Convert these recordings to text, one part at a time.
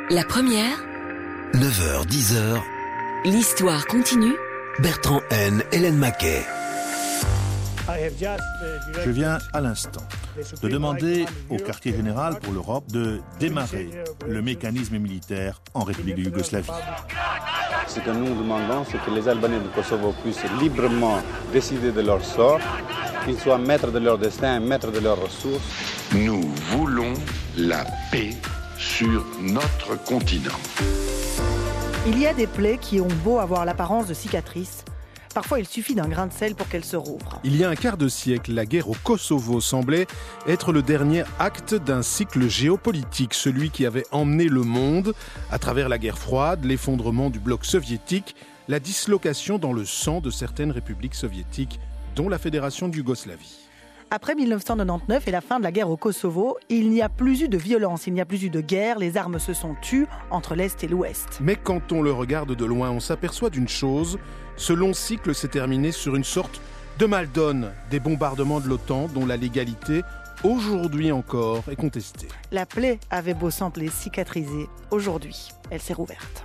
La première, 9h-10h, l'histoire continue. Bertrand N, Hélène Maquet. Je viens à l'instant de demander au quartier général pour l'Europe de démarrer le mécanisme militaire en République de Yougoslavie. Ce que nous demandons, c'est que les Albanais du Kosovo puissent librement décider de leur sort, qu'ils soient maîtres de leur destin, maîtres de leurs ressources. Nous voulons la paix sur notre continent. Il y a des plaies qui ont beau avoir l'apparence de cicatrices. Parfois, il suffit d'un grain de sel pour qu'elles se rouvrent. Il y a un quart de siècle, la guerre au Kosovo semblait être le dernier acte d'un cycle géopolitique, celui qui avait emmené le monde à travers la guerre froide, l'effondrement du bloc soviétique, la dislocation dans le sang de certaines républiques soviétiques, dont la Fédération de Yougoslavie. Après 1999 et la fin de la guerre au Kosovo, il n'y a plus eu de violence, il n'y a plus eu de guerre, les armes se sont tues entre l'Est et l'Ouest. Mais quand on le regarde de loin, on s'aperçoit d'une chose, ce long cycle s'est terminé sur une sorte de mal-donne, des bombardements de l'OTAN dont la légalité, aujourd'hui encore, est contestée. La plaie avait beau sembler cicatrisée, aujourd'hui, elle s'est rouverte.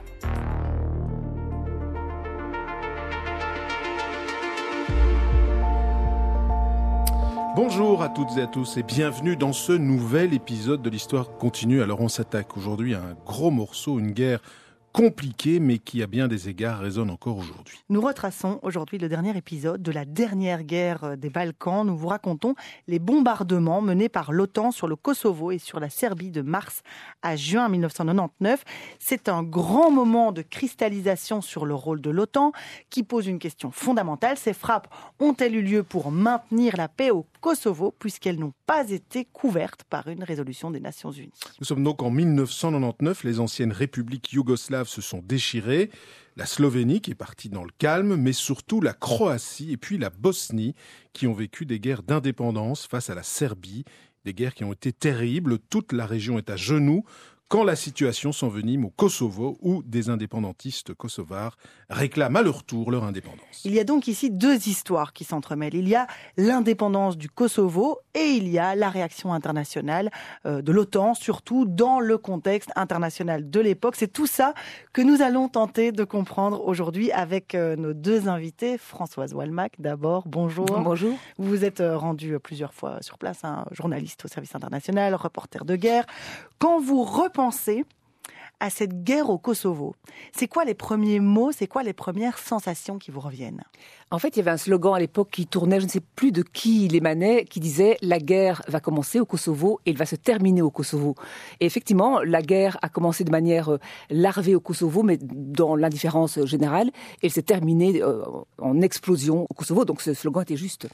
Bonjour à toutes et à tous et bienvenue dans ce nouvel épisode de l'Histoire continue. Alors on s'attaque aujourd'hui à un gros morceau, une guerre compliquée mais qui à bien des égards résonne encore aujourd'hui. Nous retraçons aujourd'hui le dernier épisode de la dernière guerre des Balkans. Nous vous racontons les bombardements menés par l'OTAN sur le Kosovo et sur la Serbie de mars à juin 1999. C'est un grand moment de cristallisation sur le rôle de l'OTAN qui pose une question fondamentale. Ces frappes ont-elles eu lieu pour maintenir la paix au Kosovo puisqu'elles n'ont pas été couvertes par une résolution des Nations Unies? Nous sommes donc en 1999, les anciennes républiques yougoslaves se sont déchirées, la Slovénie qui est partie dans le calme, mais surtout la Croatie et puis la Bosnie qui ont vécu des guerres d'indépendance face à la Serbie, des guerres qui ont été terribles, toute la région est à genoux quand la situation s'envenime au Kosovo où des indépendantistes kosovars réclament à leur tour leur indépendance. Il y a donc ici deux histoires qui s'entremêlent. Il y a l'indépendance du Kosovo et il y a la réaction internationale de l'OTAN, surtout dans le contexte international de l'époque. C'est tout ça que nous allons tenter de comprendre aujourd'hui avec nos deux invités. Françoise Walmack, d'abord, bonjour. Bonjour. Vous vous êtes rendu plusieurs fois sur place, journaliste au service international, reporter de guerre. Quand vous repensez à cette guerre au Kosovo, c'est quoi les premiers mots, c'est quoi les premières sensations qui vous reviennent? En fait, il y avait un slogan à l'époque qui tournait, je ne sais plus de qui il émanait, qui disait « La guerre va commencer au Kosovo et elle va se terminer au Kosovo ». Et effectivement, la guerre a commencé de manière larvée au Kosovo, mais dans l'indifférence générale, et elle s'est terminée en explosion au Kosovo, donc ce slogan était juste.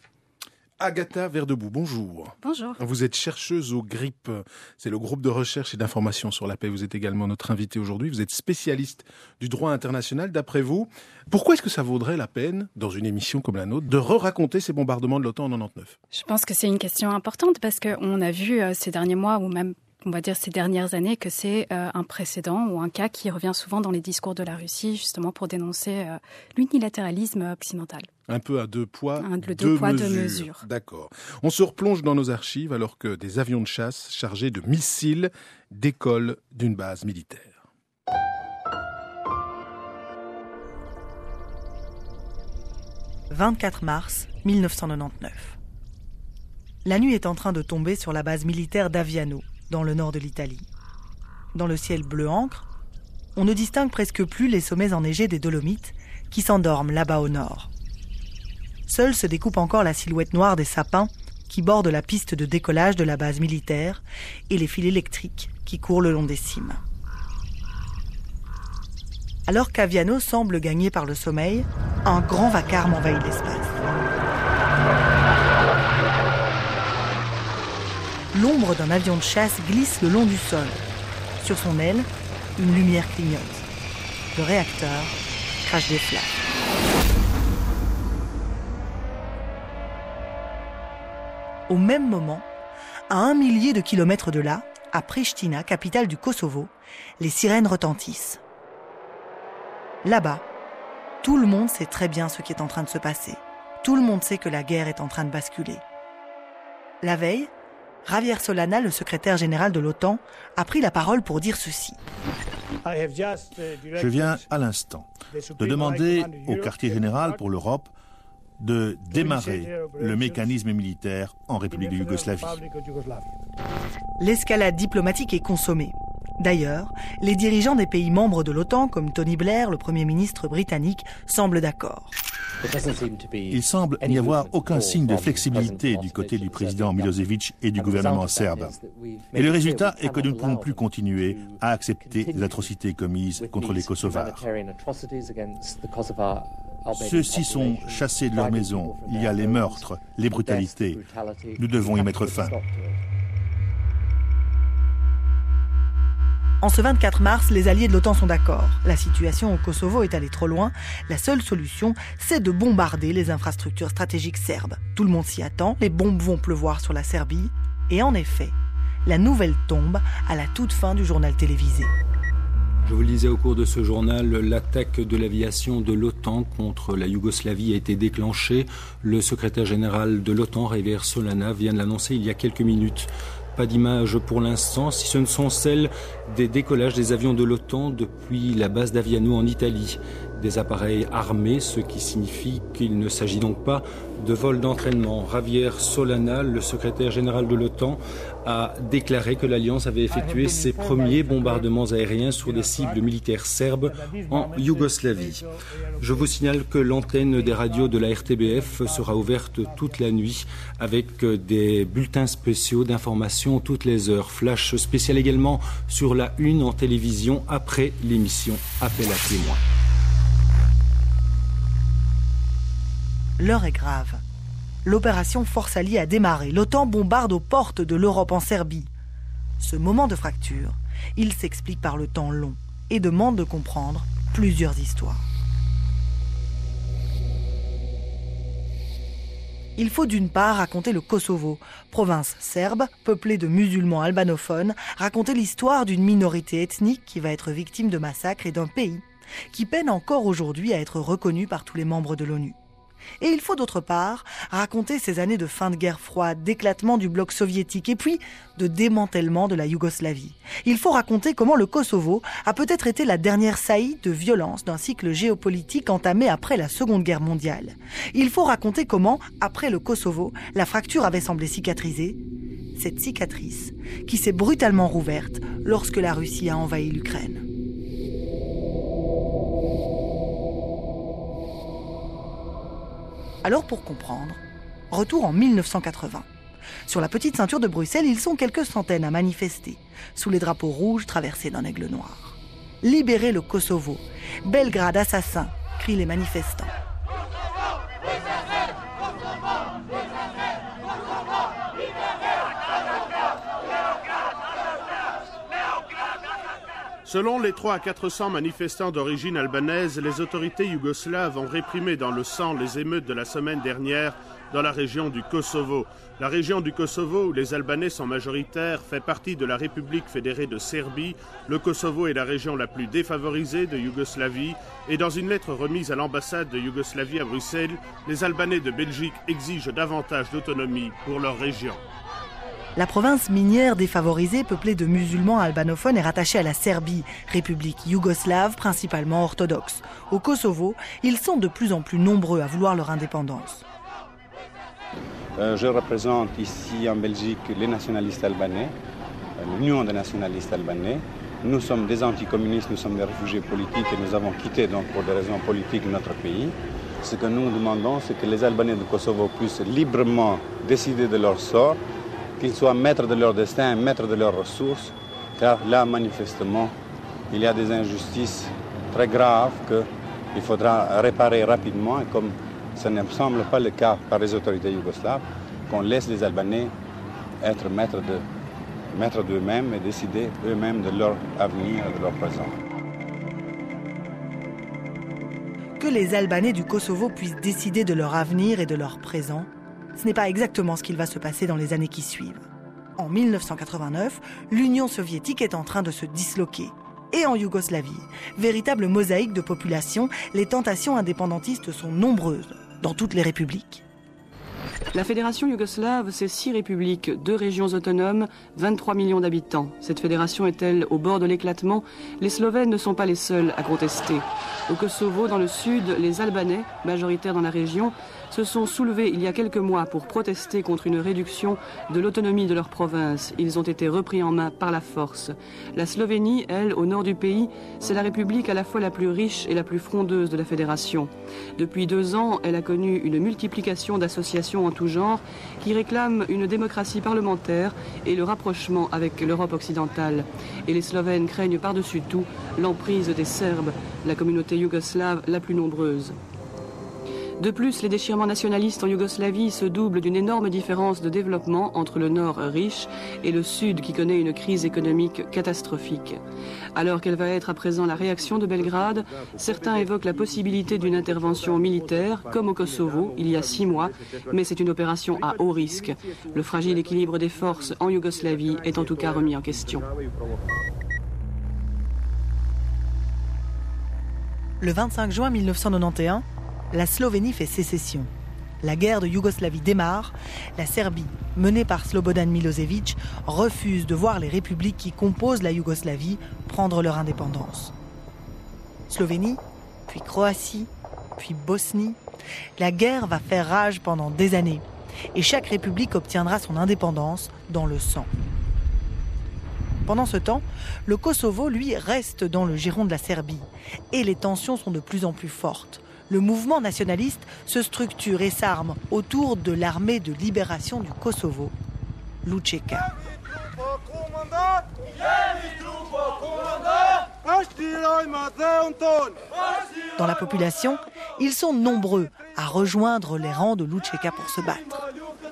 Agatha Verdebout, bonjour. Bonjour. Vous êtes chercheuse au GRIP, c'est le groupe de recherche et d'information sur la paix. Vous êtes également notre invitée aujourd'hui. Vous êtes spécialiste du droit international. D'après vous, pourquoi est-ce que ça vaudrait la peine, dans une émission comme la nôtre, de re-raconter ces bombardements de l'OTAN en 99 ? Je pense que c'est une question importante parce qu'on a vu ces derniers mois ou même on va dire ces dernières années que c'est un précédent ou un cas qui revient souvent dans les discours de la Russie justement pour dénoncer l'unilatéralisme occidental. Un peu à deux poids, deux mesures. D'accord. On se replonge dans nos archives alors que des avions de chasse chargés de missiles décollent d'une base militaire. « 24 mars 1999. La nuit est en train de tomber sur la base militaire d'Aviano, dans le nord de l'Italie. Dans le ciel bleu encre, on ne distingue presque plus les sommets enneigés des Dolomites qui s'endorment là-bas au nord. Seule se découpe encore la silhouette noire des sapins qui bordent la piste de décollage de la base militaire et les fils électriques qui courent le long des cimes. Alors qu'Aviano semble gagné par le sommeil, un grand vacarme envahit l'espace. L'ombre d'un avion de chasse glisse le long du sol. Sur son aile, une lumière clignote. Le réacteur crache des flammes. Au même moment, à 1 millier de kilomètres de là, à Pristina, capitale du Kosovo, les sirènes retentissent. Là-bas, tout le monde sait très bien ce qui est en train de se passer. Tout le monde sait que la guerre est en train de basculer. La veille, Javier Solana, le secrétaire général de l'OTAN, a pris la parole pour dire ceci. Je viens à l'instant de demander au quartier général pour l'Europe de démarrer le mécanisme militaire en République de Yougoslavie. L'escalade diplomatique est consommée. D'ailleurs, les dirigeants des pays membres de l'OTAN, comme Tony Blair, le Premier ministre britannique, semblent d'accord. Il semble n'y avoir aucun signe de flexibilité du côté du président Milosevic et du gouvernement serbe. Et le résultat est que nous ne pouvons plus continuer à accepter les atrocités commises contre les Kosovars. Ceux-ci sont chassés de leur maison. Il y a les meurtres, les brutalités. Nous devons y mettre fin. En ce 24 mars, les alliés de l'OTAN sont d'accord. La situation au Kosovo est allée trop loin. La seule solution, c'est de bombarder les infrastructures stratégiques serbes. Tout le monde s'y attend, les bombes vont pleuvoir sur la Serbie. Et en effet, la nouvelle tombe à la toute fin du journal télévisé. Je vous le disais au cours de ce journal, l'attaque de l'aviation de l'OTAN contre la Yougoslavie a été déclenchée. Le secrétaire général de l'OTAN, Javier Solana, vient de l'annoncer il y a quelques minutes. Pas d'image pour l'instant, si ce ne sont celles des décollages des avions de l'OTAN depuis la base d'Aviano en Italie. Des appareils armés, ce qui signifie qu'il ne s'agit donc pas de vol d'entraînement. Javier Solana, le secrétaire général de l'OTAN, a déclaré que l'Alliance avait effectué ses premiers bombardements aériens sur des cibles militaires serbes en Yougoslavie. Je vous signale que l'antenne des radios de la RTBF sera ouverte toute la nuit avec des bulletins spéciaux d'information toutes les heures. Flash spécial également sur la 1 en télévision après l'émission Appel à témoins. L'heure est grave. L'opération Force Alliée a démarré. L'OTAN bombarde aux portes de l'Europe en Serbie. Ce moment de fracture, il s'explique par le temps long et demande de comprendre plusieurs histoires. Il faut d'une part raconter le Kosovo, province serbe, peuplée de musulmans albanophones, raconter l'histoire d'une minorité ethnique qui va être victime de massacres et d'un pays qui peine encore aujourd'hui à être reconnu par tous les membres de l'ONU. Et il faut d'autre part raconter ces années de fin de guerre froide, d'éclatement du bloc soviétique et puis de démantèlement de la Yougoslavie. Il faut raconter comment le Kosovo a peut-être été la dernière saillie de violence d'un cycle géopolitique entamé après la Seconde Guerre mondiale. Il faut raconter comment, après le Kosovo, la fracture avait semblé cicatriser. Cette cicatrice qui s'est brutalement rouverte lorsque la Russie a envahi l'Ukraine. Alors pour comprendre, retour en 1980. Sur la petite ceinture de Bruxelles, ils sont quelques centaines à manifester, sous les drapeaux rouges traversés d'un aigle noir. « Libérez le Kosovo ! Belgrade assassin !» crient les manifestants. Selon les 300 à 400 manifestants d'origine albanaise, les autorités yougoslaves ont réprimé dans le sang les émeutes de la semaine dernière dans la région du Kosovo. La région du Kosovo, où les Albanais sont majoritaires, fait partie de la République fédérée de Serbie. Le Kosovo est la région la plus défavorisée de Yougoslavie. Et dans une lettre remise à l'ambassade de Yougoslavie à Bruxelles, les Albanais de Belgique exigent davantage d'autonomie pour leur région. La province minière défavorisée, peuplée de musulmans albanophones, est rattachée à la Serbie, république yougoslave principalement orthodoxe. Au Kosovo, ils sont de plus en plus nombreux à vouloir leur indépendance. Je représente ici en Belgique les nationalistes albanais, l'Union des nationalistes albanais. Nous sommes des anticommunistes, nous sommes des réfugiés politiques et nous avons quitté donc pour des raisons politiques notre pays. Ce que nous demandons, c'est que les Albanais du Kosovo puissent librement décider de leur sort, qu'ils soient maîtres de leur destin, maîtres de leurs ressources, car là, manifestement, il y a des injustices très graves qu'il faudra réparer rapidement, et comme ce ne semble pas le cas par les autorités yougoslaves, qu'on laisse les Albanais être maîtres d'eux-mêmes et décider eux-mêmes de leur avenir et de leur présent. Que les Albanais du Kosovo puissent décider de leur avenir et de leur présent, ce n'est pas exactement ce qu'il va se passer dans les années qui suivent. En 1989, l'Union soviétique est en train de se disloquer. Et en Yougoslavie, véritable mosaïque de population, les tentations indépendantistes sont nombreuses dans toutes les républiques. La Fédération yougoslave, c'est 6 républiques, 2 régions autonomes, 23 millions d'habitants. Cette fédération est-elle au bord de l'éclatement? Les Slovènes ne sont pas les seuls à contester. Au Kosovo, dans le sud, les Albanais, majoritaires dans la région, se sont soulevés il y a quelques mois pour protester contre une réduction de l'autonomie de leur province. Ils ont été repris en main par la force. La Slovénie, elle, au nord du pays, c'est la république à la fois la plus riche et la plus frondeuse de la fédération. Depuis 2 ans, elle a connu une multiplication d'associations en tout genre qui réclament une démocratie parlementaire et le rapprochement avec l'Europe occidentale. Et les Slovènes craignent par-dessus tout l'emprise des Serbes, la communauté yougoslave la plus nombreuse. De plus, les déchirements nationalistes en Yougoslavie se doublent d'une énorme différence de développement entre le nord riche et le sud qui connaît une crise économique catastrophique. Alors quelle va être à présent la réaction de Belgrade, certains évoquent la possibilité d'une intervention militaire, comme au Kosovo, il y a 6 mois, mais c'est une opération à haut risque. Le fragile équilibre des forces en Yougoslavie est en tout cas remis en question. Le 25 juin 1991, la Slovénie fait sécession. La guerre de Yougoslavie démarre. La Serbie, menée par Slobodan Milosevic, refuse de voir les républiques qui composent la Yougoslavie prendre leur indépendance. Slovénie, puis Croatie, puis Bosnie. La guerre va faire rage pendant des années. Et chaque république obtiendra son indépendance dans le sang. Pendant ce temps, le Kosovo, lui, reste dans le giron de la Serbie. Et les tensions sont de plus en plus fortes. Le mouvement nationaliste se structure et s'arme autour de l'armée de libération du Kosovo, l'UÇK. Dans la population, ils sont nombreux à rejoindre les rangs de l'UÇK pour se battre.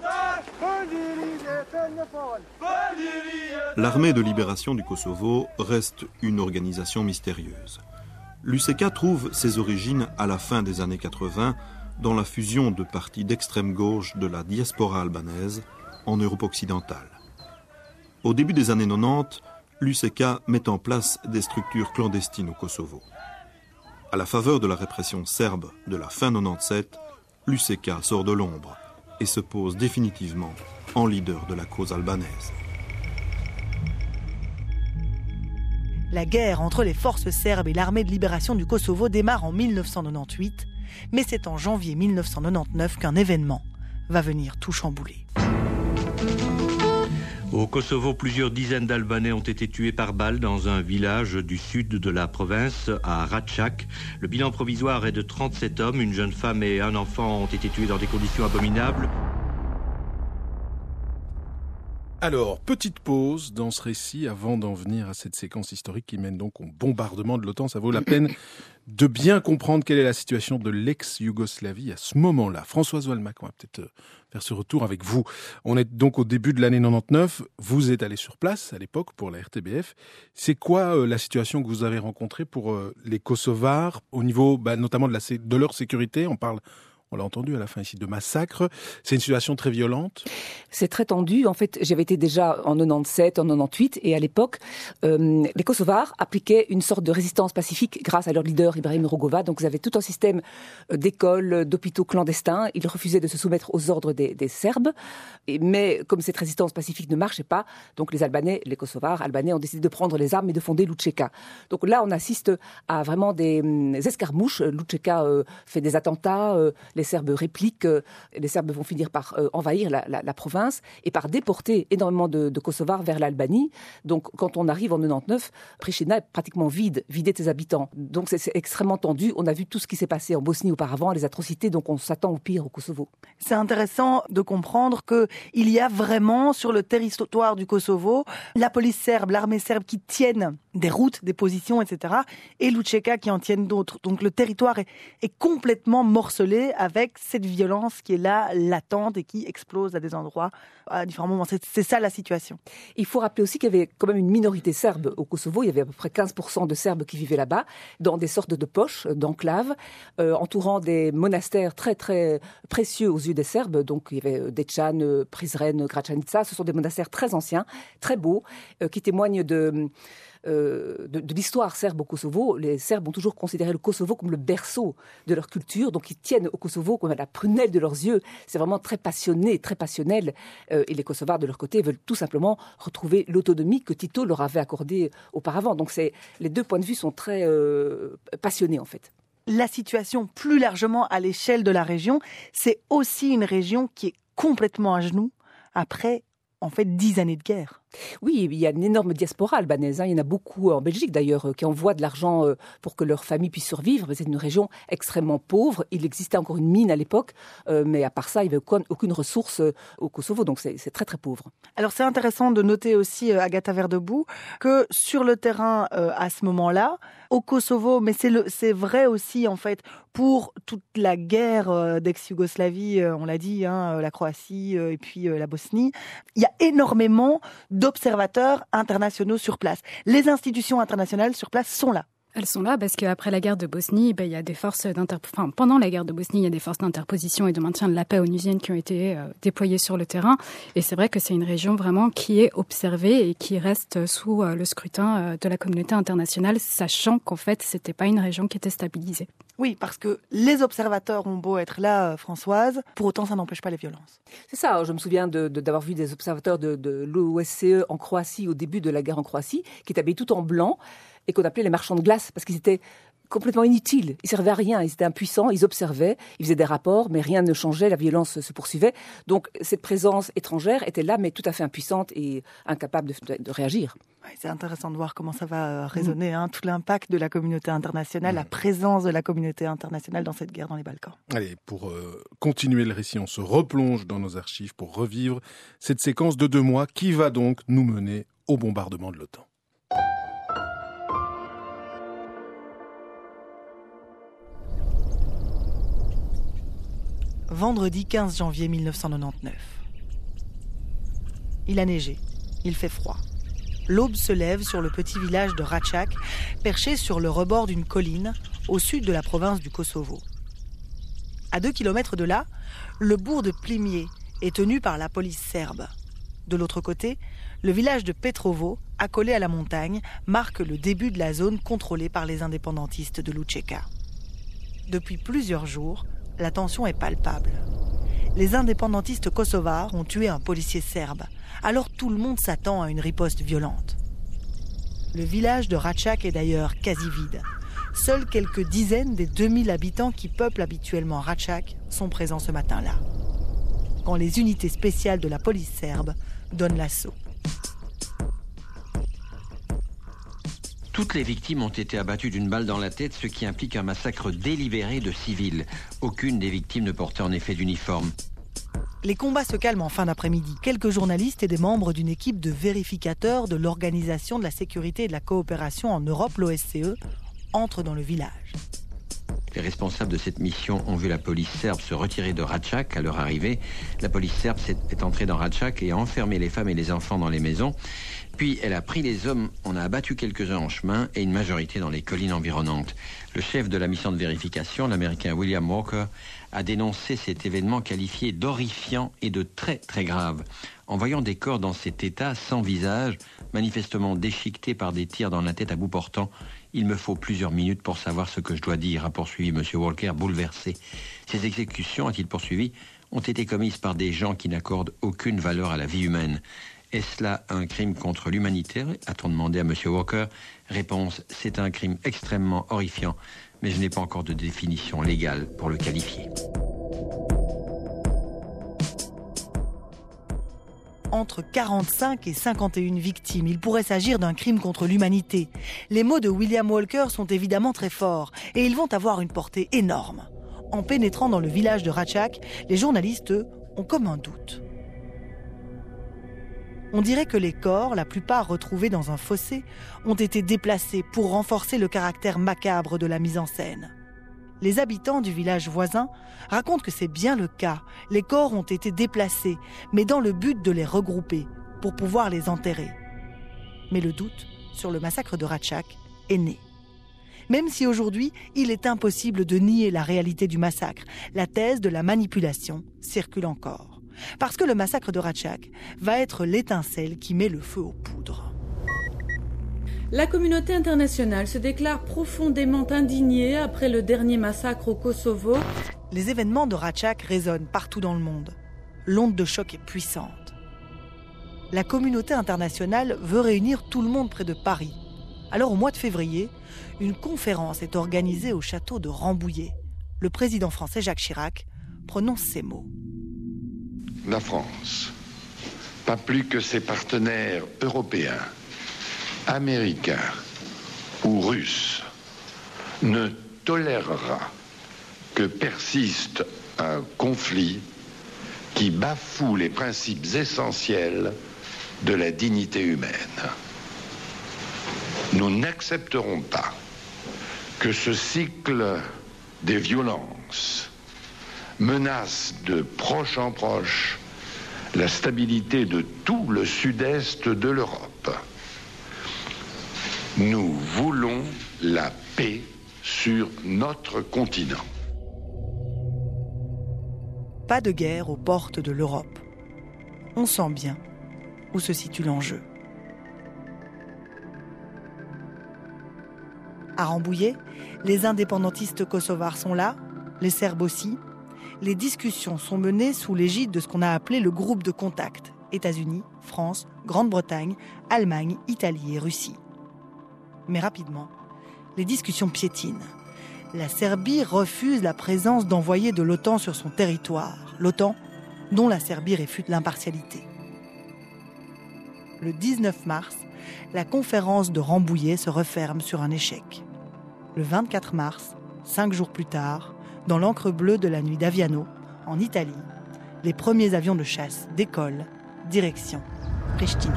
L'armée de libération du Kosovo reste une organisation mystérieuse. L'UÇK trouve ses origines à la fin des années 80 dans la fusion de partis d'extrême gauche de la diaspora albanaise en Europe occidentale. Au début des années 90, l'UÇK met en place des structures clandestines au Kosovo. À la faveur de la répression serbe de la fin 97, l'UÇK sort de l'ombre et se pose définitivement en leader de la cause albanaise. La guerre entre les forces serbes et l'armée de libération du Kosovo démarre en 1998, mais c'est en janvier 1999 qu'un événement va venir tout chambouler. Au Kosovo, plusieurs dizaines d'Albanais ont été tués par balle dans un village du sud de la province, à Račak. Le bilan provisoire est de 37 hommes, une jeune femme et un enfant ont été tués dans des conditions abominables. Alors, petite pause dans ce récit avant d'en venir à cette séquence historique qui mène donc au bombardement de l'OTAN. Ça vaut la peine de bien comprendre quelle est la situation de l'ex-Yougoslavie à ce moment-là. Françoise Walmack, on va peut-être faire ce retour avec vous. On est donc au début de l'année 99. Vous êtes allé sur place à l'époque pour la RTBF. C'est quoi la situation que vous avez rencontrée pour les Kosovars au niveau notamment de leur sécurité? On l'a entendu à la fin ici, de massacre. C'est une situation très violente. C'est très tendu. En fait, j'avais été déjà en 97, en 98, et à l'époque, les Kosovars appliquaient une sorte de résistance pacifique grâce à leur leader Ibrahim Rugova. Donc, ils avaient tout un système d'écoles, d'hôpitaux clandestins. Ils refusaient de se soumettre aux ordres des Serbes. Mais comme cette résistance pacifique ne marchait pas, donc les Kosovars albanais ont décidé de prendre les armes et de fonder l'UÇK. Donc là, on assiste à vraiment des escarmouches. L'UÇK fait des attentats. Les Serbes répliquent, les Serbes vont finir par envahir la province et par déporter énormément de Kosovars vers l'Albanie. Donc, quand on arrive en 99, Pristina est pratiquement vidé de ses habitants. Donc, c'est extrêmement tendu. On a vu tout ce qui s'est passé en Bosnie auparavant, les atrocités, donc on s'attend au pire au Kosovo. C'est intéressant de comprendre qu'il y a vraiment sur le territoire du Kosovo la police serbe, l'armée serbe qui tiennent des routes, des positions, etc. et l'UÇK qui en tiennent d'autres. Donc, le territoire est complètement morcelé avec cette violence qui est là, latente et qui explose à des endroits à différents moments. C'est ça la situation. Il faut rappeler aussi qu'il y avait quand même une minorité serbe au Kosovo. Il y avait à peu près 15% de Serbes qui vivaient là-bas, dans des sortes de poches, d'enclaves, entourant des monastères très très précieux aux yeux des Serbes. Donc il y avait Dečan, Prizren, Gračanica. Ce sont des monastères très anciens, très beaux, qui témoignent de l'histoire serbe au Kosovo. Les Serbes ont toujours considéré le Kosovo comme le berceau de leur culture, donc ils tiennent au Kosovo comme à la prunelle de leurs yeux. C'est vraiment très passionné, très passionnel. Et les Kosovars, de leur côté, veulent tout simplement retrouver l'autonomie que Tito leur avait accordée auparavant. Donc les deux points de vue sont très passionnés, en fait. La situation plus largement à l'échelle de la région, c'est aussi une région qui est complètement à genoux après, en fait, 10 années de guerre. Oui, il y a une énorme diaspora albanaise. Il y en a beaucoup en Belgique d'ailleurs qui envoient de l'argent pour que leur famille puisse survivre. C'est une région extrêmement pauvre. Il existait encore une mine à l'époque, mais à part ça, il n'y avait aucune ressource au Kosovo. Donc c'est très très pauvre. Alors c'est intéressant de noter aussi, Agatha Verdebout, que sur le terrain à ce moment-là, au Kosovo, mais c'est vrai aussi en fait pour toute la guerre d'ex-Yougoslavie, on l'a dit, la Croatie et puis la Bosnie, il y a énormément d'observateurs internationaux sur place. Les institutions internationales sur place sont là. Elles sont là parce qu'après la guerre de Bosnie, il y a des forces pendant la guerre de Bosnie, il y a des forces d'interposition et de maintien de la paix onusiennes qui ont été déployées sur le terrain. Et c'est vrai que c'est une région vraiment qui est observée et qui reste sous le scrutin de la communauté internationale, sachant qu'en fait, c'était pas une région qui était stabilisée. Oui, parce que les observateurs ont beau être là, Françoise, pour autant ça n'empêche pas les violences. C'est ça, je me souviens d'avoir vu des observateurs de l'OSCE en Croatie au début de la guerre en Croatie, qui étaient habillés tout en blanc et qu'on appelait les marchands de glace, parce qu'ils étaient complètement inutiles, ils servaient à rien, ils étaient impuissants, ils observaient, ils faisaient des rapports, mais rien ne changeait, la violence se poursuivait. Donc cette présence étrangère était là, mais tout à fait impuissante et incapable de réagir. Ouais, c'est intéressant de voir comment ça va résonner, tout l'impact de la communauté internationale, la présence de la communauté internationale dans cette guerre dans les Balkans. Allez, pour continuer le récit, on se replonge dans nos archives pour revivre cette séquence de 2 mois qui va donc nous mener au bombardement de l'OTAN. Vendredi 15 janvier 1999. Il a neigé, il fait froid. L'aube se lève sur le petit village de Račak, perché sur le rebord d'une colline au sud de la province du Kosovo. À 2 kilomètres de là, le bourg de Plimier est tenu par la police serbe. De l'autre côté, le village de Petrovo, accolé à la montagne, marque le début de la zone contrôlée par les indépendantistes de Lučeka. Depuis plusieurs jours, la tension est palpable. Les indépendantistes kosovars ont tué un policier serbe, alors tout le monde s'attend à une riposte violente. Le village de Račak est d'ailleurs quasi vide. Seuls quelques dizaines des 2000 habitants qui peuplent habituellement Račak sont présents ce matin-là, quand les unités spéciales de la police serbe donnent l'assaut. Toutes les victimes ont été abattues d'une balle dans la tête, ce qui implique un massacre délibéré de civils. Aucune des victimes ne portait en effet d'uniforme. Les combats se calment en fin d'après-midi. Quelques journalistes et des membres d'une équipe de vérificateurs de l'Organisation de la sécurité et de la coopération en Europe, l'OSCE, entrent dans le village. Les responsables de cette mission ont vu la police serbe se retirer de Račak à leur arrivée. La police serbe est entrée dans Račak et a enfermé les femmes et les enfants dans les maisons. Puis elle a pris les hommes, on a abattu quelques-uns en chemin et une majorité dans les collines environnantes. Le chef de la mission de vérification, l'Américain William Walker, a dénoncé cet événement qualifié d'horrifiant et de très très grave. En voyant des corps dans cet état, sans visage, manifestement déchiquetés par des tirs dans la tête à bout portant, il me faut plusieurs minutes pour savoir ce que je dois dire, a poursuivi M. Walker, bouleversé. Ces exécutions, a-t-il poursuivi, ont été commises par des gens qui n'accordent aucune valeur à la vie humaine. Est-ce là un crime contre l'humanité, a-t-on demandé à M. Walker. Réponse, c'est un crime extrêmement horrifiant, mais je n'ai pas encore de définition légale pour le qualifier. Entre 45 et 51 victimes, il pourrait s'agir d'un crime contre l'humanité. Les mots de William Walker sont évidemment très forts et ils vont avoir une portée énorme. En pénétrant dans le village de Račak, les journalistes, eux, ont comme un doute. On dirait que les corps, la plupart retrouvés dans un fossé, ont été déplacés pour renforcer le caractère macabre de la mise en scène. Les habitants du village voisin racontent que c'est bien le cas. Les corps ont été déplacés, mais dans le but de les regrouper, pour pouvoir les enterrer. Mais le doute sur le massacre de Račak est né. Même si aujourd'hui, il est impossible de nier la réalité du massacre, la thèse de la manipulation circule encore. Parce que le massacre de Račak va être l'étincelle qui met le feu aux poudres. La communauté internationale se déclare profondément indignée après le dernier massacre au Kosovo. Les événements de Ratchak résonnent partout dans le monde. L'onde de choc est puissante. La communauté internationale veut réunir tout le monde près de Paris. Alors au mois de février, une conférence est organisée au château de Rambouillet. Le président français Jacques Chirac prononce ces mots. La France, pas plus que ses partenaires européens, américains ou russes, ne tolérera que persiste un conflit qui bafoue les principes essentiels de la dignité humaine. Nous n'accepterons pas que ce cycle des violences menace de proche en proche la stabilité de tout le sud-est de l'Europe. Nous voulons la paix sur notre continent. Pas de guerre aux portes de l'Europe. On sent bien où se situe l'enjeu. À Rambouillet, les indépendantistes kosovars sont là, les Serbes aussi. Les discussions sont menées sous l'égide de ce qu'on a appelé le groupe de contact. États-Unis, France, Grande-Bretagne, Allemagne, Italie et Russie. Mais rapidement, les discussions piétinent. La Serbie refuse la présence d'envoyés de l'OTAN sur son territoire. L'OTAN, dont la Serbie réfute l'impartialité. Le 19 mars, la conférence de Rambouillet se referme sur un échec. Le 24 mars, 5 jours plus tard, dans l'encre bleue de la nuit d'Aviano, en Italie, les premiers avions de chasse décollent, direction Pristina.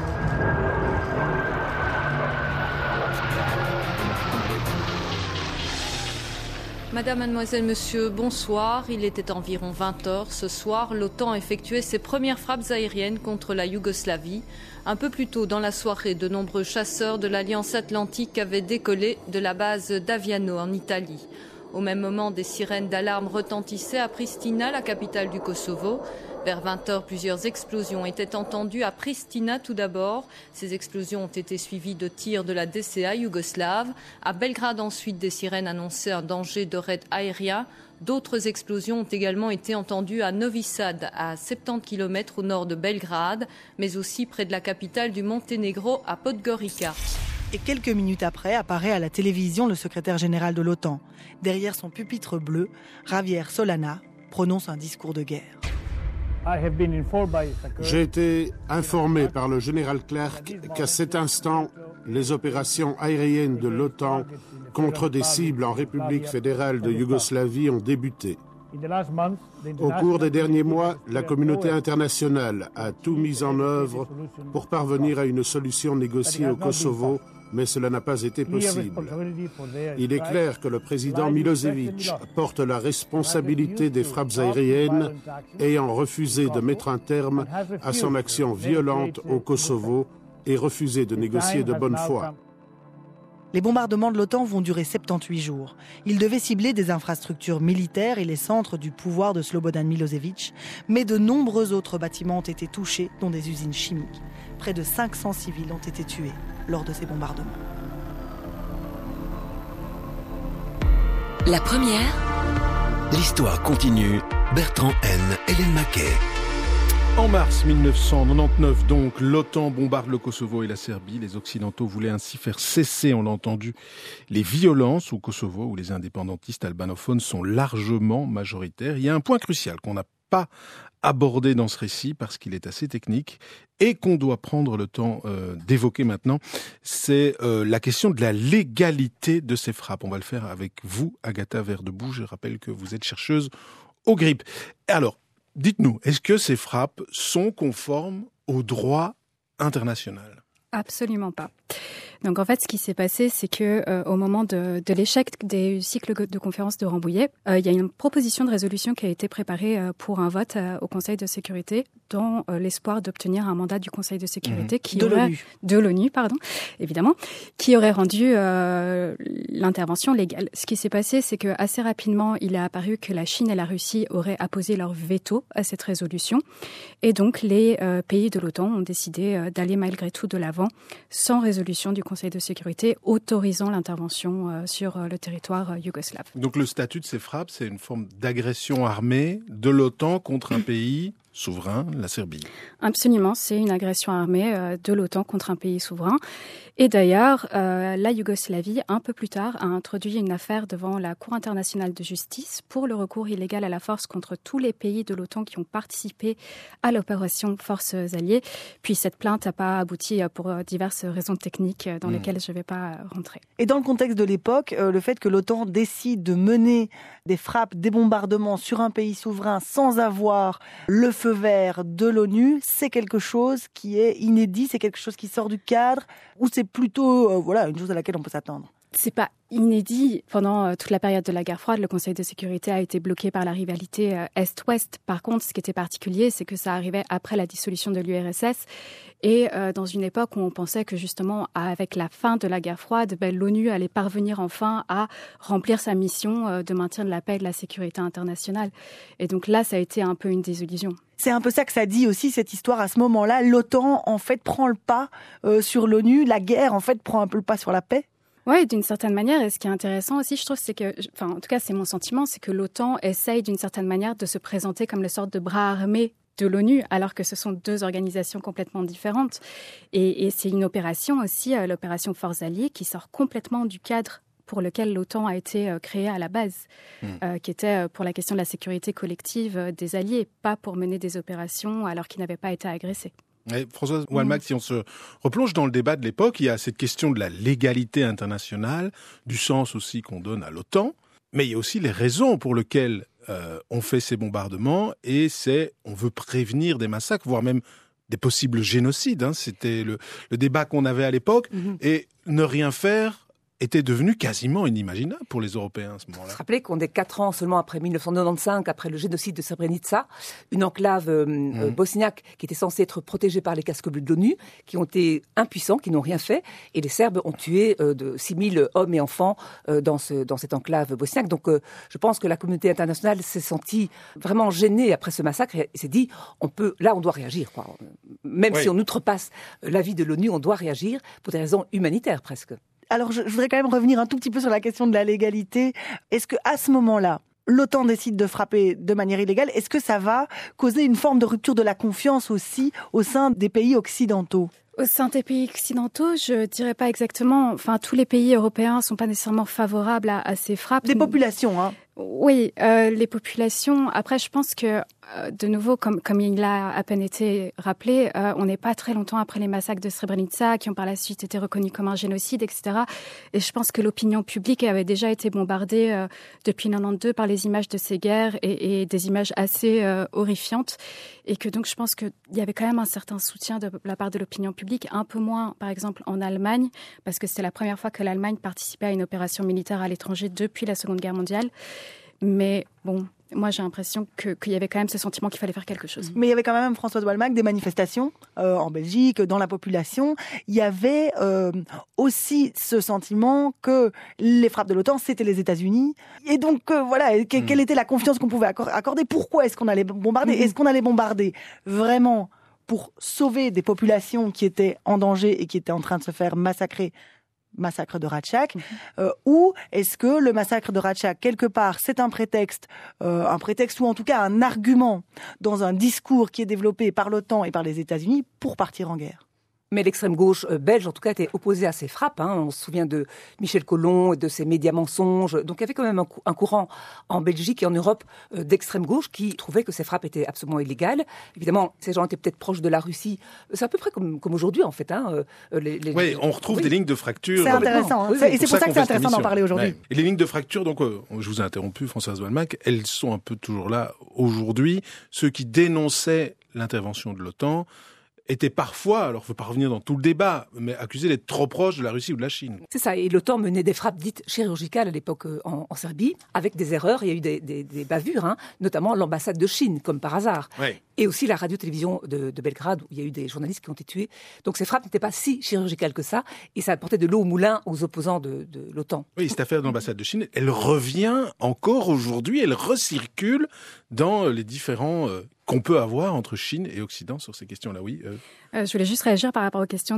Madame, mademoiselle, monsieur, bonsoir. Il était environ 20h ce soir. L'OTAN effectuait ses premières frappes aériennes contre la Yougoslavie. Un peu plus tôt dans la soirée, de nombreux chasseurs de l'Alliance Atlantique avaient décollé de la base d'Aviano en Italie. Au même moment, des sirènes d'alarme retentissaient à Pristina, la capitale du Kosovo. Vers 20h, plusieurs explosions étaient entendues à Pristina tout d'abord. Ces explosions ont été suivies de tirs de la DCA yougoslave. À Belgrade ensuite, des sirènes annonçaient un danger de raid aérien. D'autres explosions ont également été entendues à Novi Sad, à 70 km au nord de Belgrade, mais aussi près de la capitale du Monténégro, à Podgorica. Et quelques minutes après, apparaît à la télévision le secrétaire général de l'OTAN. Derrière son pupitre bleu, Javier Solana prononce un discours de guerre. J'ai été informé par le général Clark qu'à cet instant, les opérations aériennes de l'OTAN contre des cibles en République fédérale de Yougoslavie ont débuté. Au cours des derniers mois, la communauté internationale a tout mis en œuvre pour parvenir à une solution négociée au Kosovo, mais cela n'a pas été possible. Il est clair que le président Milosevic porte la responsabilité des frappes aériennes, ayant refusé de mettre un terme à son action violente au Kosovo et refusé de négocier de bonne foi. Les bombardements de l'OTAN vont durer 78 jours. Ils devaient cibler des infrastructures militaires et les centres du pouvoir de Slobodan Milosevic, mais de nombreux autres bâtiments ont été touchés, dont des usines chimiques. Près de 500 civils ont été tués lors de ces bombardements. La première. L'histoire continue. Bertrand N. Hélène Maquet. En mars 1999, donc, l'OTAN bombarde le Kosovo et la Serbie. Les Occidentaux voulaient ainsi faire cesser, on l'a entendu, les violences au Kosovo, où les indépendantistes albanophones sont largement majoritaires. Il y a un point crucial qu'on n'a pas abordé dans ce récit, parce qu'il est assez technique, et qu'on doit prendre le temps d'évoquer maintenant, c'est la question de la légalité de ces frappes. On va le faire avec vous, Agatha Verdebout. Je rappelle que vous êtes chercheuse au GRIP. Alors, dites-nous, est-ce que ces frappes sont conformes au droit international ? Absolument pas. Donc en fait, ce qui s'est passé, c'est que au moment de l'échec des cycles de conférences de Rambouillet, il y a une proposition de résolution qui a été préparée pour un vote au Conseil de sécurité, dans l'espoir d'obtenir un mandat du Conseil de sécurité de l'ONU, évidemment, qui aurait rendu l'intervention légale. Ce qui s'est passé, c'est que assez rapidement, il est apparu que la Chine et la Russie auraient apposé leur veto à cette résolution, et donc les pays de l'OTAN ont décidé d'aller malgré tout de l'avant sans résolution du Conseil Conseil de sécurité autorisant l'intervention sur le territoire yougoslave. Donc le statut de ces frappes, c'est une forme d'agression armée de l'OTAN contre un pays souverain, la Serbie. Absolument, c'est une agression armée de l'OTAN contre un pays souverain. Et d'ailleurs, la Yougoslavie, un peu plus tard, a introduit une affaire devant la Cour internationale de justice pour le recours illégal à la force contre tous les pays de l'OTAN qui ont participé à l'opération Forces alliées. Puis cette plainte n'a pas abouti pour diverses raisons techniques dans lesquelles je ne vais pas rentrer. Et dans le contexte de l'époque, le fait que l'OTAN décide de mener des frappes, des bombardements sur un pays souverain sans avoir le feu vert de l'ONU, c'est quelque chose qui est inédit, c'est quelque chose qui sort du cadre, ou c'est plutôt une chose à laquelle on peut s'attendre? C'est pas inédit. Pendant toute la période de la guerre froide, le Conseil de sécurité a été bloqué par la rivalité Est-Ouest. Par contre, ce qui était particulier, c'est que ça arrivait après la dissolution de l'URSS et dans une époque où on pensait que justement, avec la fin de la guerre froide, l'ONU allait parvenir enfin à remplir sa mission de maintien de la paix et de la sécurité internationale. Et donc là, ça a été un peu une désillusion. C'est un peu ça que ça dit aussi, cette histoire. À ce moment-là, l'OTAN, en fait, prend le pas sur l'ONU. La guerre, en fait, prend un peu le pas sur la paix. Oui, d'une certaine manière. Et ce qui est intéressant aussi, je trouve, c'est que, en tout cas, c'est mon sentiment, c'est que l'OTAN essaye d'une certaine manière de se présenter comme le sorte de bras armé de l'ONU, alors que ce sont deux organisations complètement différentes. Et c'est une opération aussi, l'opération Forces alliées, qui sort complètement du cadre pour lequel l'OTAN a été créée à la base, qui était pour la question de la sécurité collective des alliés, pas pour mener des opérations alors qu'ils n'avaient pas été agressés. Et Françoise Walmack, si on se replonge dans le débat de l'époque, il y a cette question de la légalité internationale, du sens aussi qu'on donne à l'OTAN, mais il y a aussi les raisons pour lesquelles on fait ces bombardements, et on veut prévenir des massacres, voire même des possibles génocides. C'était le débat qu'on avait à l'époque, et ne rien faire était devenu quasiment inimaginable pour les Européens à ce moment-là. Vous vous rappelez qu'on est 4 ans seulement après 1995, après le génocide de Srebrenica, une enclave bosniaque qui était censée être protégée par les casques bleus de l'ONU, qui ont été impuissants, qui n'ont rien fait, et les Serbes ont tué de 6000 hommes et enfants dans cette enclave bosniaque. Donc je pense que la communauté internationale s'est sentie vraiment gênée après ce massacre et s'est dit, on doit réagir, quoi. Même si on outrepasse l'avis de l'ONU, on doit réagir pour des raisons humanitaires presque. Alors, je voudrais quand même revenir un tout petit peu sur la question de la légalité. Est-ce qu'à ce moment-là, l'OTAN décide de frapper de manière illégale? Est-ce que ça va causer une forme de rupture de la confiance aussi au sein des pays occidentaux? Au sein des pays occidentaux, je dirais pas exactement. Enfin, tous les pays européens sont pas nécessairement favorables à ces frappes. Des populations, hein. Oui, les populations. Après, je pense que, de nouveau, comme il a à peine été rappelé, on n'est pas très longtemps après les massacres de Srebrenica, qui ont par la suite été reconnus comme un génocide, etc. Et je pense que l'opinion publique avait déjà été bombardée depuis 1992 par les images de ces guerres et des images assez horrifiantes. Et que donc, je pense qu'il y avait quand même un certain soutien de la part de l'opinion publique, un peu moins, par exemple, en Allemagne, parce que c'était la première fois que l'Allemagne participait à une opération militaire à l'étranger depuis la Seconde Guerre mondiale. Mais bon, moi j'ai l'impression qu'il y avait quand même ce sentiment qu'il fallait faire quelque chose. Mais il y avait quand même, Françoise Walmack, des manifestations en Belgique, dans la population. Il y avait aussi ce sentiment que les frappes de l'OTAN, c'était les États-Unis. Et donc quelle était la confiance qu'on pouvait accorder? Pourquoi est-ce qu'on allait bombarder? Est-ce qu'on allait bombarder vraiment pour sauver des populations qui étaient en danger et qui étaient en train de se faire massacrer? Massacre de Ratchak, ou est-ce que le massacre de Ratchak, quelque part, c'est un prétexte ou en tout cas un argument dans un discours qui est développé par l'OTAN et par les États-Unis pour partir en guerre? Mais l'extrême gauche belge, en tout cas, était opposée à ces frappes. On se souvient de Michel Collomb et de ses médias mensonges. Donc il y avait quand même un courant en Belgique et en Europe d'extrême gauche qui trouvait que ces frappes étaient absolument illégales. Évidemment, ces gens étaient peut-être proches de la Russie. C'est à peu près comme aujourd'hui, en fait. Oui, on retrouve des lignes de fracture. C'est intéressant. Et c'est pour ça que c'est intéressant d'en parler aujourd'hui. Ouais. Et les lignes de fracture, donc, je vous ai interrompu, Françoise Walmack, elles sont un peu toujours là aujourd'hui. Ceux qui dénonçaient l'intervention de l'OTAN étaient parfois, alors il ne faut pas revenir dans tout le débat, mais accusés d'être trop proches de la Russie ou de la Chine. C'est ça, et l'OTAN menait des frappes dites chirurgicales à l'époque en Serbie, avec des erreurs, il y a eu des bavures, notamment l'ambassade de Chine, comme par hasard. Ouais. Et aussi la radio-télévision de Belgrade, où il y a eu des journalistes qui ont été tués. Donc ces frappes n'étaient pas si chirurgicales que ça, et ça apportait de l'eau au moulin aux opposants de l'OTAN. Oui, cette affaire de l'ambassade de Chine, elle revient encore aujourd'hui, elle recircule dans les différents qu'on peut avoir entre Chine et Occident sur ces questions-là. Oui. Je voulais juste réagir par rapport aux questions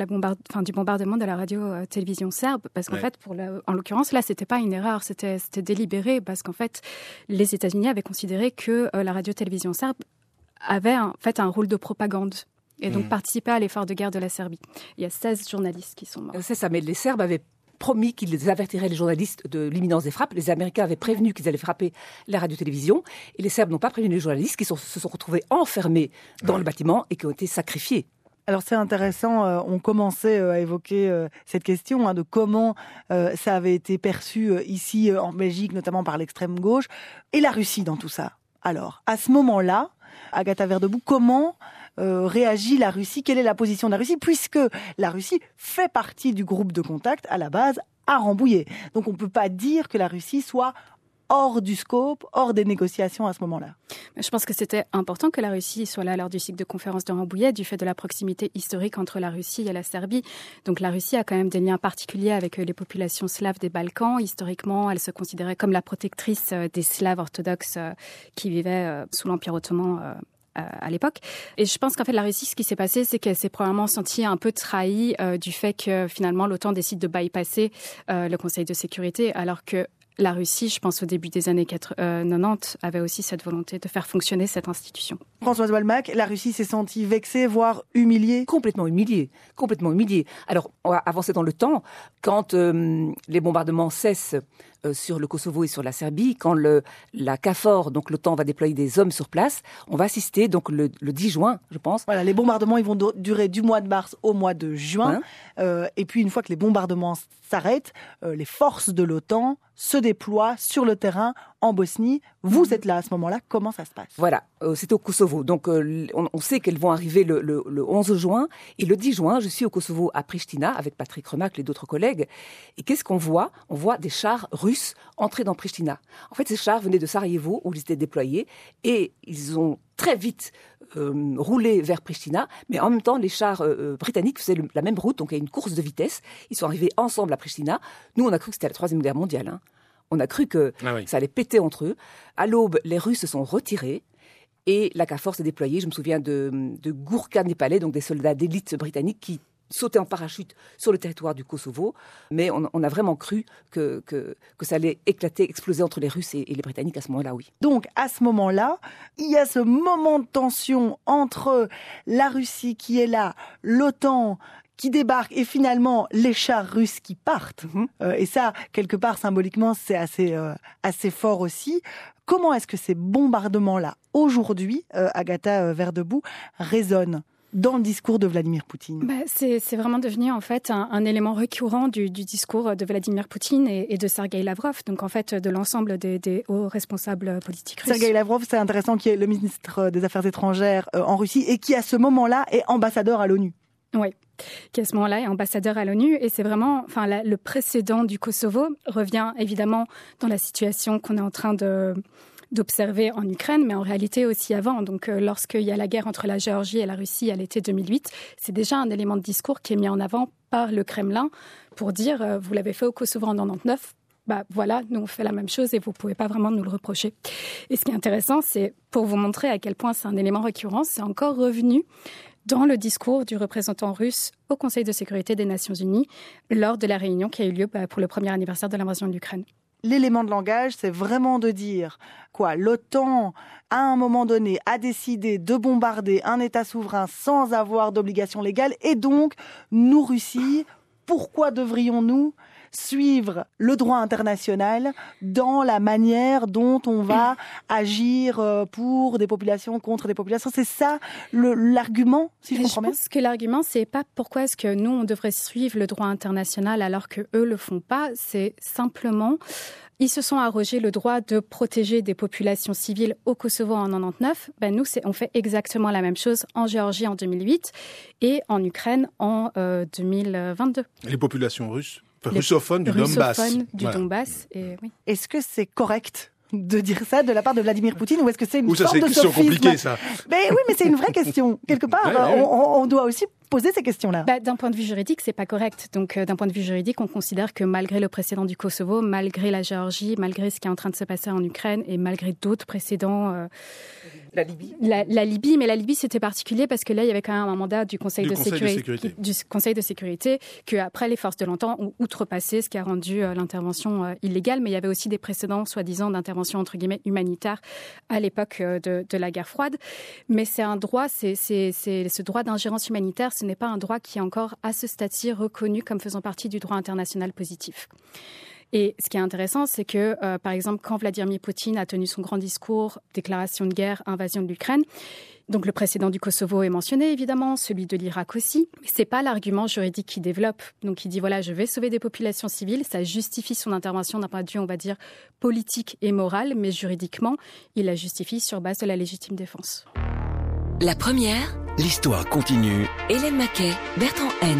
du bombardement de la radio-télévision serbe, parce qu'en fait, en l'occurrence, là, c'était pas une erreur, c'était délibéré, parce qu'en fait, les États-Unis avaient considéré que la radio-télévision serbe avait en fait un rôle de propagande. Et donc participait à l'effort de guerre de la Serbie. Il y a 16 journalistes qui sont morts. C'est ça, mais les Serbes avaient promis qu'ils avertiraient les journalistes de l'imminence des frappes. Les Américains avaient prévenu qu'ils allaient frapper la radio-télévision. Et les Serbes n'ont pas prévenu les journalistes qui se sont retrouvés enfermés dans le bâtiment et qui ont été sacrifiés. Alors c'est intéressant, on commençait à évoquer cette question de comment ça avait été perçu ici en Belgique, notamment par l'extrême gauche, et la Russie dans tout ça. Alors, à ce moment-là, Agatha Verdebout, comment réagit la Russie? Quelle est la position de la Russie? Puisque la Russie fait partie du groupe de contact, à la base, à Rambouillet. Donc on ne peut pas dire que la Russie soit hors du scope, hors des négociations à ce moment-là. Je pense que c'était important que la Russie soit là lors du cycle de conférence de Rambouillet, du fait de la proximité historique entre la Russie et la Serbie. Donc la Russie a quand même des liens particuliers avec les populations slaves des Balkans. Historiquement, elle se considérait comme la protectrice des Slaves orthodoxes qui vivaient sous l'Empire ottoman à l'époque. Et je pense qu'en fait, la Russie, ce qui s'est passé, c'est qu'elle s'est probablement sentie un peu trahie du fait que finalement l'OTAN décide de bypasser le Conseil de sécurité, alors que la Russie, je pense au début des années 90, avait aussi cette volonté de faire fonctionner cette institution. Françoise Walmack, la Russie s'est sentie vexée, voire humiliée? Complètement humiliée. Alors, on va avancer dans le temps. Quand les bombardements cessent sur le Kosovo et sur la Serbie, quand la KFOR, donc l'OTAN, va déployer des hommes sur place, on va assister donc le 10 juin, je pense. Voilà, les bombardements, ils vont durer du mois de mars au mois de juin. Et puis, une fois que les bombardements s'arrêtent, les forces de l'OTAN se déploient sur le terrain en Bosnie. Vous êtes là à ce moment-là. Comment ça se passe? Voilà, c'est au Kosovo. Donc, on sait qu'elles vont arriver le 11 juin. Et le 10 juin, je suis au Kosovo, à Pristina, avec Patrick Remacle et d'autres collègues. Et qu'est-ce qu'on voit? On voit des chars russes entrer dans Pristina. En fait, ces chars venaient de Sarajevo, où ils étaient déployés. Et ils ont très vite roulé vers Pristina. Mais en même temps, les chars britanniques faisaient la même route. Donc, il y a une course de vitesse. Ils sont arrivés ensemble à Pristina. Nous, on a cru que c'était la Troisième Guerre mondiale. On a cru que ça allait péter entre eux. À l'aube, les Russes se sont retirés et la KFOR s'est déployée. Je me souviens de Gourka népalais, donc des soldats d'élite britanniques qui sautaient en parachute sur le territoire du Kosovo. Mais on a vraiment cru que ça allait éclater, exploser entre les Russes et les Britanniques à ce moment-là, oui. Donc, à ce moment-là, il y a ce moment de tension entre la Russie qui est là, l'OTAN qui débarquent et finalement les chars russes qui partent. Et ça, quelque part, symboliquement, c'est assez fort aussi. Comment est-ce que ces bombardements-là, aujourd'hui, Agatha Verdebout, résonnent dans le discours de Vladimir Poutine? C'est vraiment devenu en fait un élément récurrent du discours de Vladimir Poutine et de Sergueï Lavrov, donc en fait de l'ensemble des hauts responsables politiques russes. Sergueï Lavrov, c'est intéressant, qui est le ministre des Affaires étrangères en Russie et qui à ce moment-là est ambassadeur à l'ONU. Oui, qui à ce moment-là est ambassadeur à l'ONU. Et c'est vraiment, le précédent du Kosovo revient évidemment dans la situation qu'on est en train d'observer en Ukraine, mais en réalité aussi avant. Donc, lorsqu'il y a la guerre entre la Géorgie et la Russie à l'été 2008, c'est déjà un élément de discours qui est mis en avant par le Kremlin pour dire vous l'avez fait au Kosovo en 1999. Voilà, nous on fait la même chose et vous pouvez pas vraiment nous le reprocher. Et ce qui est intéressant, c'est pour vous montrer à quel point c'est un élément récurrent, c'est encore revenu dans le discours du représentant russe au Conseil de sécurité des Nations Unies lors de la réunion qui a eu lieu pour le premier anniversaire de l'invasion de l'Ukraine. L'élément de langage, c'est vraiment de dire l'OTAN, à un moment donné, a décidé de bombarder un État souverain sans avoir d'obligation légale. Et donc, nous, Russie, pourquoi devrions-nous suivre le droit international dans la manière dont on va agir pour des populations, contre des populations? C'est ça l'argument, si je comprends bien? Je pense que l'argument, c'est pas pourquoi est-ce que nous, on devrait suivre le droit international alors que eux le font pas. C'est simplement, ils se sont arrogés le droit de protéger des populations civiles au Kosovo en 1999. Nous, on fait exactement la même chose en Géorgie en 2008 et en Ukraine en 2022. Les populations russes? Russophones du Donbass. Du Donbass, et oui. Est-ce que c'est correct de dire ça de la part de Vladimir Poutine ou est-ce que c'est une sorte de sophisme? C'est une question compliquée, ça. Mais oui, mais c'est une vraie question. Quelque part, on doit aussi poser ces questions-là. D'un point de vue juridique, c'est pas correct. Donc, d'un point de vue juridique, on considère que malgré le précédent du Kosovo, malgré la Géorgie, malgré ce qui est en train de se passer en Ukraine et malgré d'autres précédents... La Libye. La Libye, mais la Libye, c'était particulier parce que là, il y avait quand même un mandat du Conseil de sécurité que après les forces de l'OTAN ont outrepassé, ce qui a rendu l'intervention illégale. Mais il y avait aussi des précédents, soi-disant, d'intervention entre guillemets humanitaire à l'époque de la guerre froide. Mais c'est un droit, c'est ce droit d'ingérence humanitaire, ce n'est pas un droit qui est encore à ce stade-ci reconnu comme faisant partie du droit international positif. Et ce qui est intéressant, c'est que, par exemple, quand Vladimir Poutine a tenu son grand discours, déclaration de guerre, invasion de l'Ukraine, donc le précédent du Kosovo est mentionné, évidemment, celui de l'Irak aussi. Mais c'est pas l'argument juridique qu'il développe. Donc il dit, voilà, je vais sauver des populations civiles. Ça justifie son intervention d'un point de vue, on va dire, politique et moral, mais juridiquement, il la justifie sur base de la légitime défense. La première, l'histoire continue. Hélène Maquet, Bertrand N.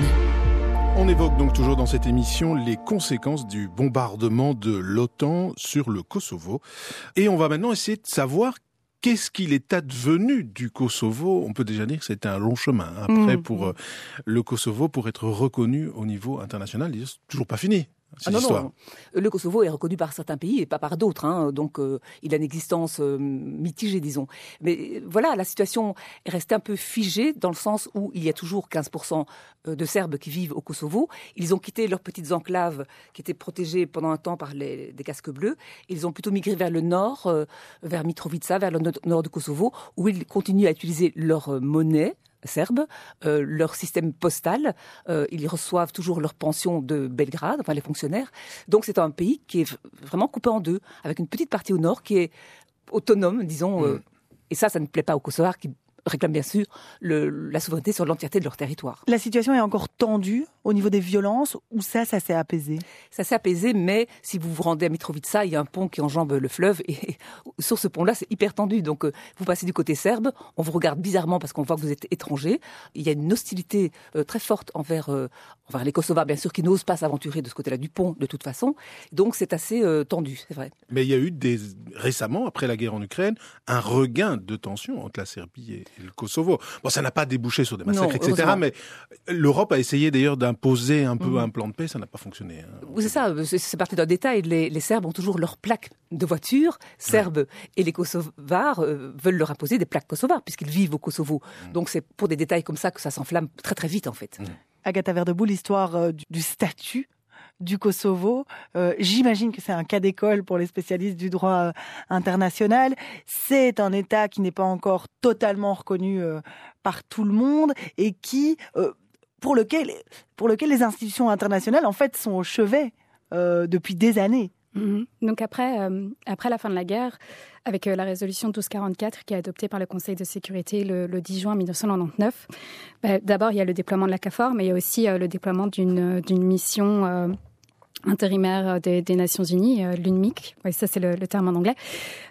On évoque donc toujours dans cette émission les conséquences du bombardement de l'OTAN sur le Kosovo. Et on va maintenant essayer de savoir qu'est-ce qu'il est advenu du Kosovo. On peut déjà dire que c'était un long chemin après pour le Kosovo pour être reconnu au niveau international. C'est toujours pas fini. Non. Le Kosovo est reconnu par certains pays et pas par d'autres. Donc, il a une existence mitigée, disons. Mais voilà, la situation est restée un peu figée dans le sens où il y a toujours 15% de Serbes qui vivent au Kosovo. Ils ont quitté leurs petites enclaves qui étaient protégées pendant un temps par des casques bleus. Ils ont plutôt migré vers le nord, vers Mitrovica, vers le nord du Kosovo, où ils continuent à utiliser leur monnaie serbes, leur système postal, ils reçoivent toujours leur pension de Belgrade, enfin les fonctionnaires. Donc c'est un pays qui est vraiment coupé en deux, avec une petite partie au nord qui est autonome, disons, et ça ne plaît pas aux Kosovars qui réclament bien sûr la souveraineté sur l'entièreté de leur territoire. La situation est encore tendue au niveau des violences ou ça s'est apaisé? Ça s'est apaisé, mais si vous vous rendez à Mitrovica, il y a un pont qui enjambe le fleuve et sur ce pont-là, c'est hyper tendu. Donc vous passez du côté serbe, on vous regarde bizarrement parce qu'on voit que vous êtes étranger. Il y a une hostilité très forte envers les Kosovars, bien sûr, qui n'osent pas s'aventurer de ce côté-là du pont de toute façon. Donc c'est assez tendu, c'est vrai. Mais il y a eu récemment, après la guerre en Ukraine, un regain de tension entre la Serbie et le Kosovo. Bon, ça n'a pas débouché sur des massacres, etc. Mais l'Europe a essayé d'ailleurs d'imposer un peu un plan de paix, ça n'a pas fonctionné. C'est ça, c'est parti d'un détail. Les Serbes ont toujours leurs plaques de voiture serbes et les Kosovars veulent leur imposer des plaques kosovars puisqu'ils vivent au Kosovo. Donc c'est pour des détails comme ça que ça s'enflamme très très vite en fait. Agatha Verdebout, l'histoire du statut du Kosovo, j'imagine que c'est un cas d'école pour les spécialistes du droit international. C'est un État qui n'est pas encore totalement reconnu par tout le monde et qui, pour lequel les institutions internationales en fait sont au chevet depuis des années. Donc après la fin de la guerre, avec la résolution 1244 qui est adoptée par le Conseil de sécurité le 10 juin 1999, d'abord il y a le déploiement de la KFOR, mais il y a aussi le déploiement d'une mission intérimaire des Nations Unies, l'UNMIK, ça c'est le terme en anglais.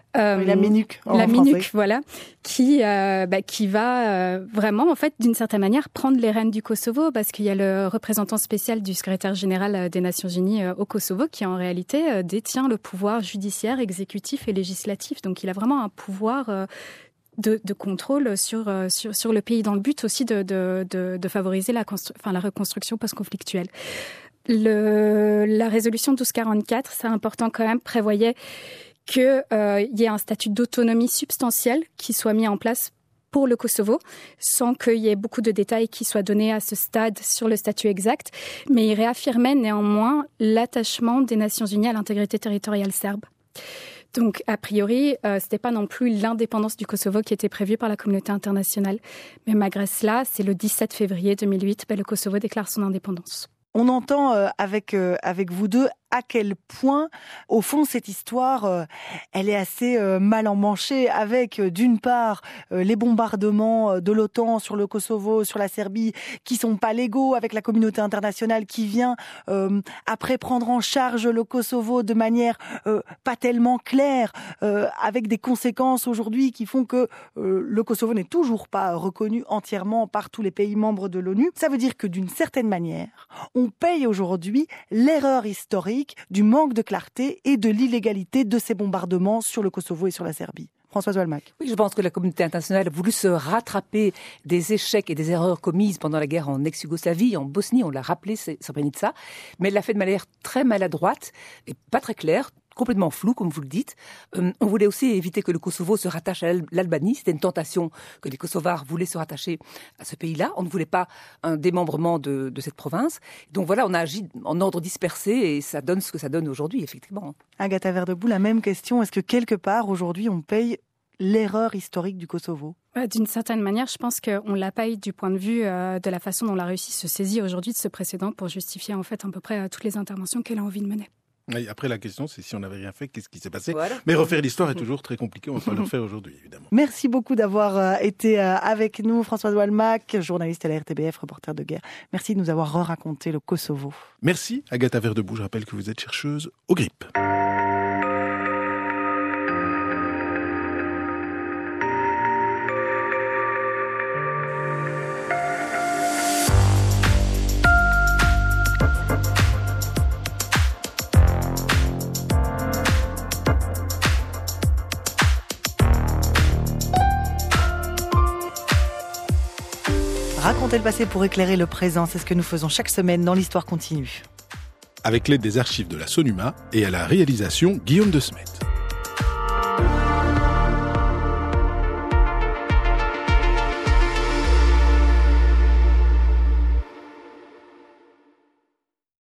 La MINUC la MINUC, voilà, qui va vraiment, en fait, d'une certaine manière, prendre les rênes du Kosovo, parce qu'il y a le représentant spécial du secrétaire général des Nations Unies au Kosovo, qui en réalité détient le pouvoir judiciaire, exécutif et législatif. Donc il a vraiment un pouvoir de contrôle sur le pays, dans le but aussi de favoriser la reconstruction post-conflictuelle. La résolution 1244, c'est important quand même, prévoyait qu'il y ait un statut d'autonomie substantielle qui soit mis en place pour le Kosovo, sans qu'il y ait beaucoup de détails qui soient donnés à ce stade sur le statut exact. Mais il réaffirmait néanmoins l'attachement des Nations Unies à l'intégrité territoriale serbe. Donc, a priori, c'était pas non plus l'indépendance du Kosovo qui était prévue par la communauté internationale. Mais malgré cela, c'est le 17 février 2008, le Kosovo déclare son indépendance. On entend avec vous deux à quel point, au fond, cette histoire, elle est assez mal emmanchée avec, d'une part, les bombardements de l'OTAN sur le Kosovo, sur la Serbie, qui sont pas légaux, avec la communauté internationale qui vient après prendre en charge le Kosovo de manière pas tellement claire, avec des conséquences aujourd'hui qui font que le Kosovo n'est toujours pas reconnu entièrement par tous les pays membres de l'ONU. Ça veut dire que, d'une certaine manière, on paye aujourd'hui l'erreur historique du manque de clarté et de l'illégalité de ces bombardements sur le Kosovo et sur la Serbie. Françoise Walmack. Oui, je pense que la communauté internationale a voulu se rattraper des échecs et des erreurs commises pendant la guerre en ex-Yougoslavie, en Bosnie, on l'a rappelé, Srebrenica, mais elle l'a fait de manière très maladroite et pas très claire, complètement floue, comme vous le dites. On voulait aussi éviter que le Kosovo se rattache à l'Albanie. C'était une tentation que les Kosovars voulaient se rattacher à ce pays-là. On ne voulait pas un démembrement de cette province. Donc voilà, on a agi en ordre dispersé et ça donne ce que ça donne aujourd'hui, effectivement. Agatha Verdebout, la même question. Est-ce que quelque part, aujourd'hui, on paye l'erreur historique du Kosovo ? D'une certaine manière, je pense qu'on la paye du point de vue de la façon dont la Russie se saisit aujourd'hui de ce précédent pour justifier en fait à peu près toutes les interventions qu'elle a envie de mener. Et après, la question, c'est si on n'avait rien fait, qu'est-ce qui s'est passé ? Voilà. Mais refaire l'histoire est toujours très compliqué. On va pas le refaire aujourd'hui, évidemment. Merci beaucoup d'avoir été avec nous, Françoise Walmack, journaliste à la RTBF, reporter de guerre. Merci de nous avoir raconté le Kosovo. Merci, Agatha Verdebout. Je rappelle que vous êtes chercheuse au GRIP. Racontez le passé pour éclairer le présent, c'est ce que nous faisons chaque semaine dans l'Histoire continue. Avec l'aide des archives de la Sonuma et à la réalisation Guillaume de Smet.